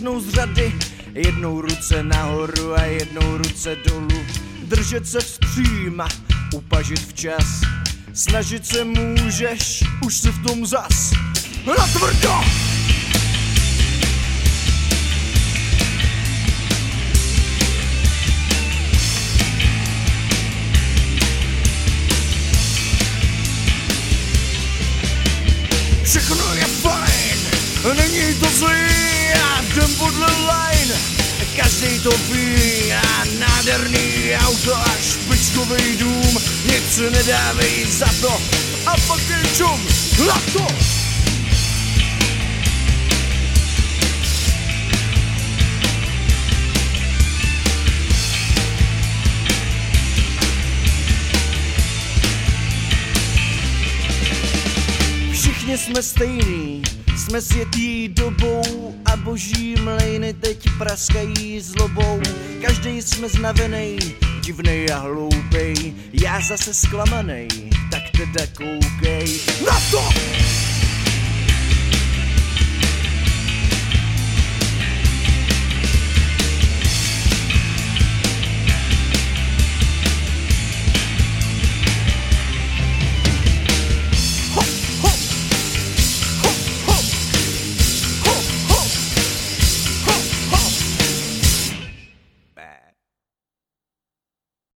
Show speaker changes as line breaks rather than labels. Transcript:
jednou z řady, jednou ruce nahoru a jednou ruce dolů. Držet se vstřím a upažit včas. Snažit se můžeš, už si v tom zas. Natvrdo! Všechno je fajn, není to zlý a jdem podle line. Každej to ví a nádherný auto a špičkovej dům. Nic si nedávej za to a pak je čum na to. Všichni jsme stejný, jsme světí dobou a boží mlejny teď praskají zlobou. Každej jsme znavenej, divnej a hloupej, já zase zklamanej, tak teda koukej na to!